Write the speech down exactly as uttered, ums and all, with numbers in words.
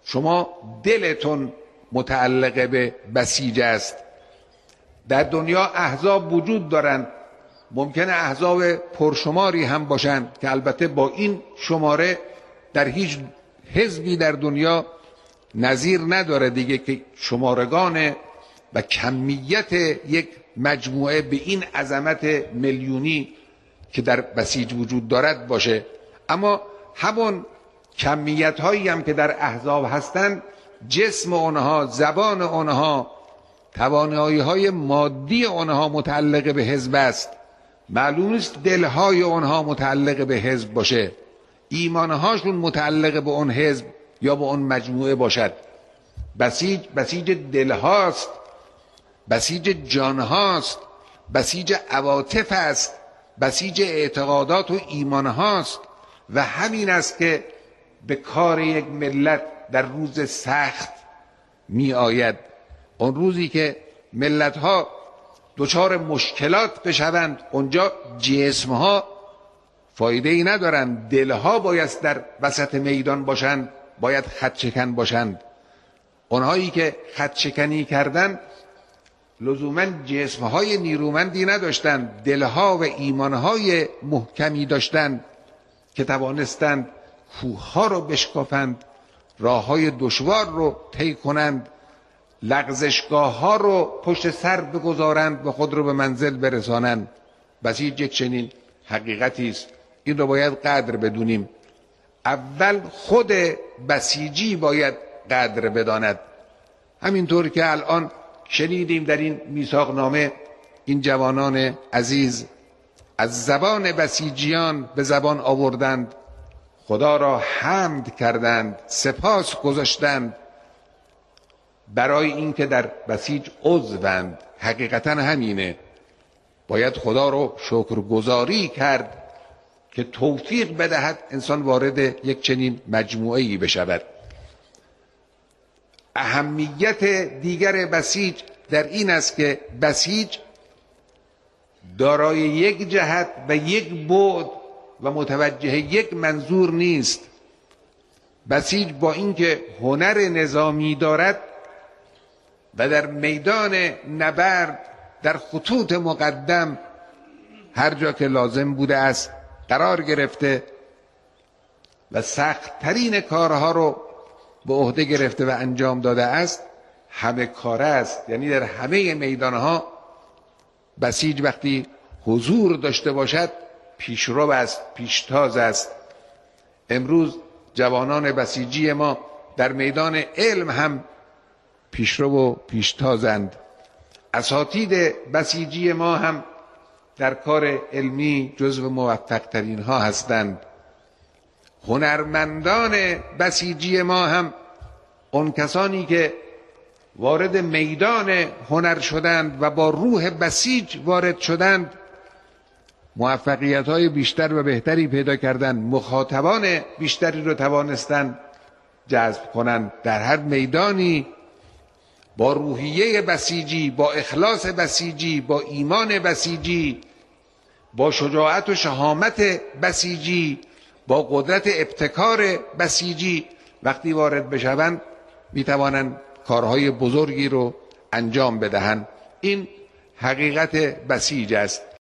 شما دلتون متعلق به بسیج است. در دنیا احزاب وجود دارند، ممکنه احزاب پرشماری هم باشند که البته با این شماره در هیچ حزبی در دنیا نظیر نداره دیگه که شمارگان و کمیت یک مجموعه به این عظمت میلیونی که در بسیج وجود دارد باشه. اما همون کمیت هایی هم که در احزاب هستند، جسم اونها، زبان اونها، توانایی های مادی اونها متعلق به حزب است. معلوم نیست دلهای اونها متعلق به حزب باشه، ایمانهاشون متعلق به اون حزب یا به اون مجموعه باشد. بسیج بسیج دلهاست، بسیج جانهاست، بسیج عواطف است، بسیج اعتقادات و ایمانهاست. و همین است که به کار یک ملت در روز سخت می آید. اون روزی که ملت ها دچار مشکلات بشوند، اونجا جسم ها فایده ای ندارند، دلها باید در وسط میدان باشند، باید خط شکن باشند. اونهایی که خط شکنی کردند لزوما جسم های نیرومندی نداشتند، دلها و ایمانهای محکمی داشتند که توانستند کوه ها رو بشکافند، راه های دشوار رو طی کنند، لغزشگاه ها رو پشت سر بگذارند و خود رو به منزل برسانند. بسیج یک چنین حقیقتی است، این رو باید قدر بدونیم. اول خود بسیجی باید قدر بداند. همینطور که الان شنیدیم در این میثاقنامه، این جوانان عزیز از زبان بسیجیان به زبان آوردند، خدا را حمد کردند، سپاس گذاشتند برای اینکه در بسیج عضوند. حقیقتا همینه، باید خدا رو شکرگزاری کرد که توفیق بدهد انسان وارد یک چنین مجموعه‌ای بشود. اهمیت دیگر بسیج در این است که بسیج دارای یک جهت و یک بعد و متوجه یک منظور نیست. بسیج با اینکه هنر نظامی دارد و در میدان نبرد در خطوط مقدم هر جا که لازم بوده است قرار گرفته و سخت‌ترین کارها رو به عهده گرفته و انجام داده است، همه کاره است. یعنی در همه میدانها بسیج وقتی حضور داشته باشد پیشرو است، پیشتاز است. امروز جوانان بسیجی ما در میدان علم هم پیشرو و پیشتازند. اساتید بسیجی ما هم در کار علمی جزو موفق ترین ها هستند. هنرمندان بسیجی ما هم اون کسانی که وارد میدان هنر شدند و با روح بسیج وارد شدند موفقیت های بیشتر و بهتری پیدا کردند، مخاطبان بیشتری رو توانستند جذب کنند. در هر میدانی با روحیه بسیجی، با اخلاص بسیجی، با ایمان بسیجی، با شجاعت و شهامت بسیجی، با قدرت ابتکار بسیجی وقتی وارد بشوند میتوانند کارهای بزرگی رو انجام بدهند. این حقیقت بسیج است.